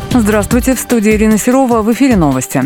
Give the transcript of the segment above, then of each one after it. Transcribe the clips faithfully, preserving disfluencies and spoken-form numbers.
Здравствуйте, в студии Ирина Серова, в эфире новости.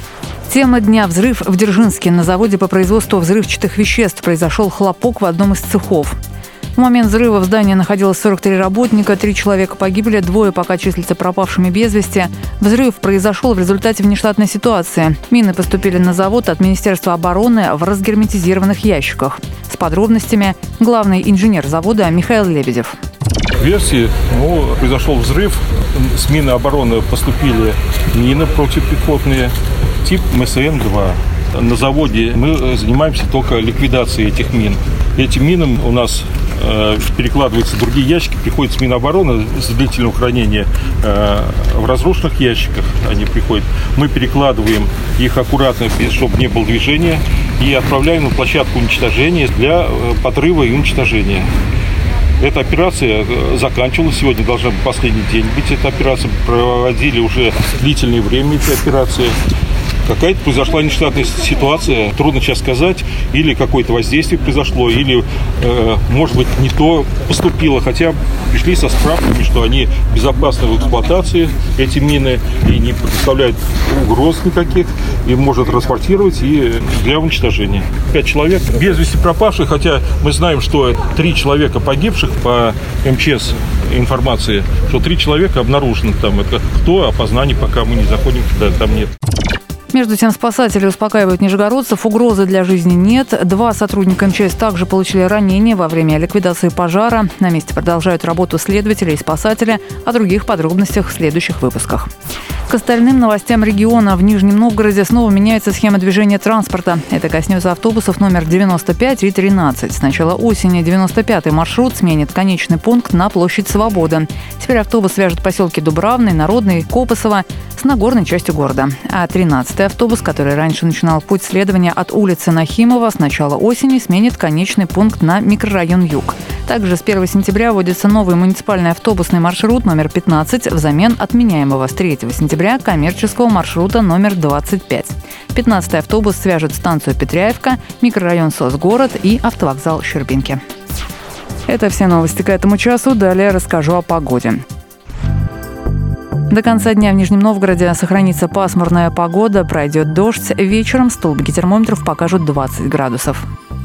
Тема дня: взрыв в Дзержинске. На заводе по производству взрывчатых веществ произошел хлопок в одном из цехов. В момент взрыва в здании находилось сорок три работника, три человека погибли, двое пока числятся пропавшими без вести. Взрыв произошел в результате внештатной ситуации. Мины поступили на завод от Министерства обороны в разгерметизированных ящиках. С подробностями главный инженер завода Михаил Лебедев. В версии ну, произошел взрыв, с мины обороны поступили мины противопехотные, тип эм эс эн два. На заводе мы занимаемся только ликвидацией этих мин. Этим минам у нас э, перекладываются другие ящики, приходят с Минобороны с длительного хранения э, в разрушенных ящиках они приходят. Мы перекладываем их аккуратно, чтобы не было движения, и отправляем на площадку уничтожения для подрыва и уничтожения. Эта операция заканчивалась, сегодня должна быть последний день быть. Эта операция проводили уже длительное время, эти операции. Какая-то произошла нештатная ситуация, трудно сейчас сказать, или какое-то воздействие произошло, или, э, может быть, не то поступило, хотя пришли со справками, что они безопасны в эксплуатации, эти мины, и не представляют угроз никаких, и может транспортировать и для уничтожения. Пять человек без вести пропавших, хотя мы знаем, что три человека погибших по эм че эс информации, что три человека обнаружены там. Это кто, опознание пока мы не заходим туда, там нет. Между тем, спасатели успокаивают нижегородцев, угрозы для жизни нет. Два сотрудника эм че эс также получили ранения во время ликвидации пожара. На месте продолжают работу следователи и спасатели. О других подробностях в следующих выпусках. К остальным новостям региона. В Нижнем Новгороде снова меняется схема движения транспорта. Это коснется автобусов номер девяносто пять и тринадцать. С начала осени девяносто пятый маршрут сменит конечный пункт на площадь Свободы. Теперь автобус свяжет поселки Дубравный, Народный, Копосово с Нагорной частью города. А тринадцатый автобус, который раньше начинал путь следования от улицы Нахимова, с начала осени сменит конечный пункт на микрорайон Юг. Также с первого сентября вводится новый муниципальный автобусный маршрут номер пятнадцать взамен отменяемого с третьего сентября коммерческого маршрута номер двадцать пять. пятнадцатый автобус свяжет станцию Петряевка, микрорайон Сосгород и автовокзал Щербинки. Это все новости к этому часу. Далее расскажу о погоде. До конца дня в Нижнем Новгороде сохранится пасмурная погода, пройдет дождь. Вечером столбики термометров покажут двадцать градусов.